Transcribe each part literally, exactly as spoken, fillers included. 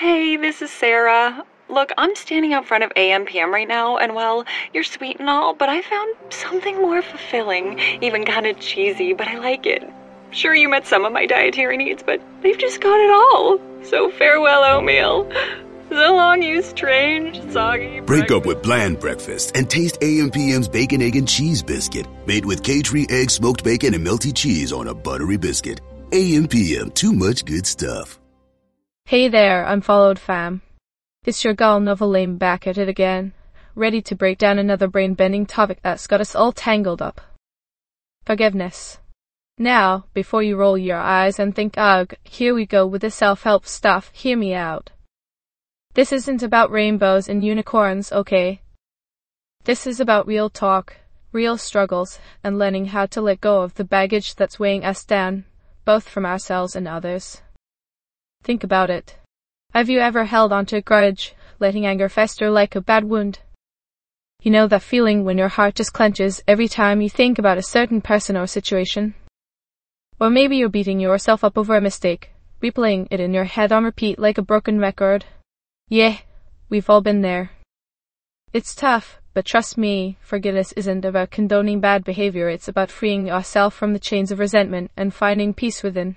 Hey, this is Sarah. Look, I'm standing out front of A M P M right now, and well, you're sweet and all, but I found something more fulfilling, even kind of cheesy, but I like it. Sure, you met some of my dietary needs, but they've just got it all. So farewell, oatmeal. So long, you strange, soggy... Break up with bland breakfast and taste A M P M's Bacon, Egg, and Cheese Biscuit, made with K-Tree egg, smoked bacon, and melty cheese on a buttery biscuit. A M P M, too much good stuff. Hey there, I'm Followed Fam. It's your gal Novelame back at it again, ready to break down another brain-bending topic that's got us all tangled up. Forgiveness. Now, before you roll your eyes and think, ugh, here we go with the self-help stuff, hear me out. This isn't about rainbows and unicorns, okay? This is about real talk, real struggles, and learning how to let go of the baggage that's weighing us down, both from ourselves and others. Think about it. Have you ever held onto a grudge, letting anger fester like a bad wound? You know that feeling when your heart just clenches every time you think about a certain person or situation? Or maybe you're beating yourself up over a mistake, replaying it in your head on repeat like a broken record. Yeah, we've all been there. It's tough, but trust me, forgiveness isn't about condoning bad behavior, it's about freeing yourself from the chains of resentment and finding peace within.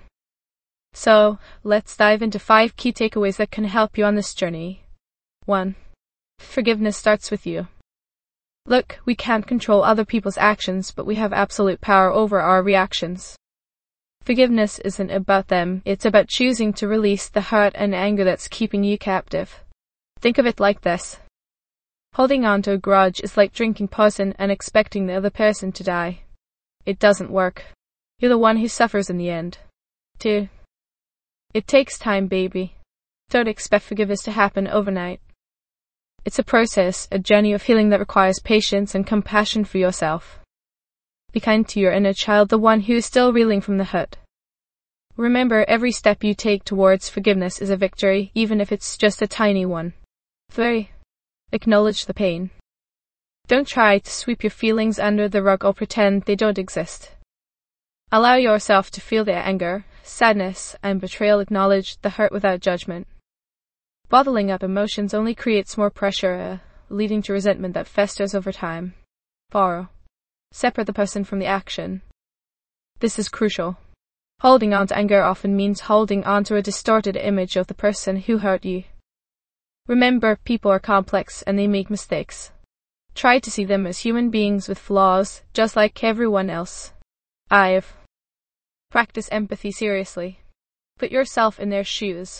So, let's dive into five key takeaways that can help you on this journey. one. Forgiveness starts with you. Look, we can't control other people's actions, but we have absolute power over our reactions. Forgiveness isn't about them, it's about choosing to release the hurt and anger that's keeping you captive. Think of it like this. Holding on to a grudge is like drinking poison and expecting the other person to die. It doesn't work. You're the one who suffers in the end. two. It takes time, baby. Don't expect forgiveness to happen overnight. It's a process, a journey of healing that requires patience and compassion for yourself. Be kind to your inner child, the one who is still reeling from the hurt. Remember, every step you take towards forgiveness is a victory, even if it's just a tiny one. three. Acknowledge the pain. Don't try to sweep your feelings under the rug or pretend they don't exist. Allow yourself to feel the anger, sadness, and betrayal. Acknowledge the hurt without judgment. Bottling up emotions only creates more pressure, uh, leading to resentment that festers over time. four. Separate the person from the action. This is crucial. Holding on to anger often means holding on to a distorted image of the person who hurt you. Remember, people are complex and they make mistakes. Try to see them as human beings with flaws, just like everyone else. five. Practice empathy seriously. Put yourself in their shoes.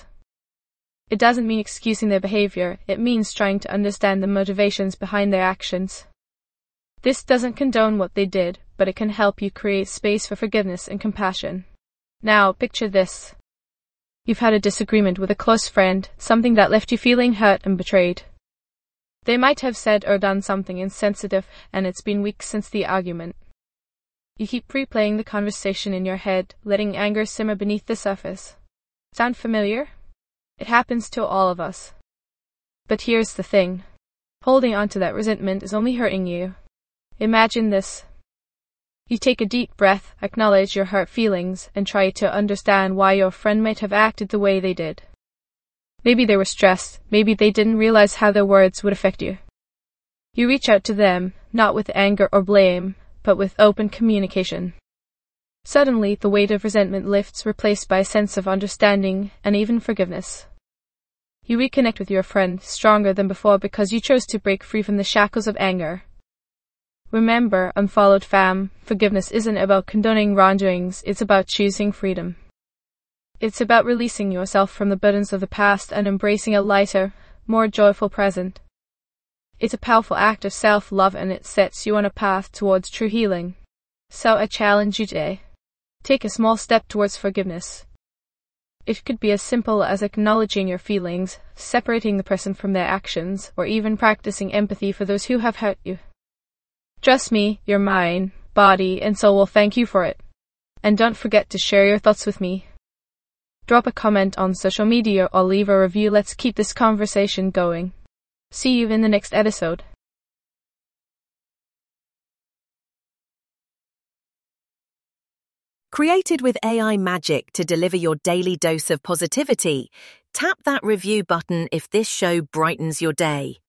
It doesn't mean excusing their behavior, it means trying to understand the motivations behind their actions. This doesn't condone what they did, but it can help you create space for forgiveness and compassion. Now, picture this. You've had a disagreement with a close friend, something that left you feeling hurt and betrayed. They might have said or done something insensitive, and it's been weeks since the argument. You keep replaying the conversation in your head, letting anger simmer beneath the surface. Sound familiar? It happens to all of us. But here's the thing. Holding on to that resentment is only hurting you. Imagine this. You take a deep breath, acknowledge your hurt feelings, and try to understand why your friend might have acted the way they did. Maybe they were stressed, maybe they didn't realize how their words would affect you. You reach out to them, not with anger or blame, but with open communication. Suddenly, the weight of resentment lifts, replaced by a sense of understanding and even forgiveness. You reconnect with your friend, stronger than before because you chose to break free from the shackles of anger. Remember, Unfollowed Fam, forgiveness isn't about condoning wrongdoings, it's about choosing freedom. It's about releasing yourself from the burdens of the past and embracing a lighter, more joyful present. It's a powerful act of self-love and it sets you on a path towards true healing. So I challenge you today. Take a small step towards forgiveness. It could be as simple as acknowledging your feelings, separating the person from their actions, or even practicing empathy for those who have hurt you. Trust me, your mind, body, and soul will thank you for it. And don't forget to share your thoughts with me. Drop a comment on social media or leave a review. Let's keep this conversation going. See you in the next episode. Created with A I magic to deliver your daily dose of positivity, tap that review button if this show brightens your day.